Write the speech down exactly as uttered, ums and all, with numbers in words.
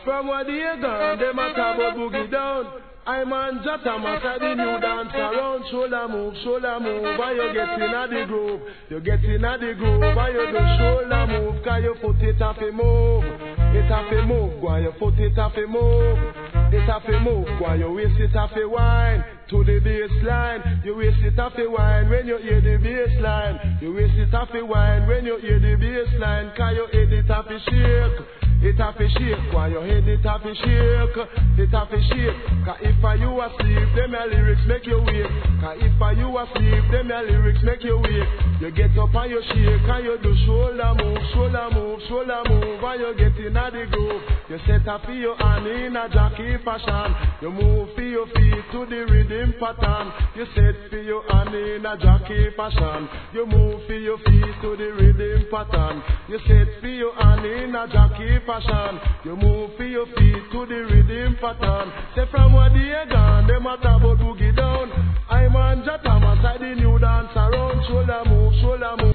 From where they gone, they matter about boogie down. I'm on Jata Massa, the new dance around. Shoulder move, shoulder move, while you get in at the groove. You get in at the groove, while you do shoulder move. Cause your foot it have to move. It have to move, while your foot it have to move. It have to move, while your waist it have to wine. To the baseline, you waist it have to wine when you hear the baseline. You waist it have to wine when you hear the baseline. Cause your head it have to shake. It have to shake, while your head it have to shake. It have to shake. Cause if are you asleep, them your lyrics make you wake. Cause if are you asleep, them your lyrics make you wake. You get up and you shake and you do shoulder move, shoulder move, shoulder move. While you get in a the groove, you set up for your hand in a jockey fashion. You move for your feet to the rhythm pattern. You set for your hand in a jockey fashion. You move for your feet to the rhythm pattern. You set for your hand in a jockey fashion. You move for your feet to the rhythm pattern. Say from where they gone, they matter about boogie down. I'm on Jata Massa, the new dance around. Shoulder move, shoulder move.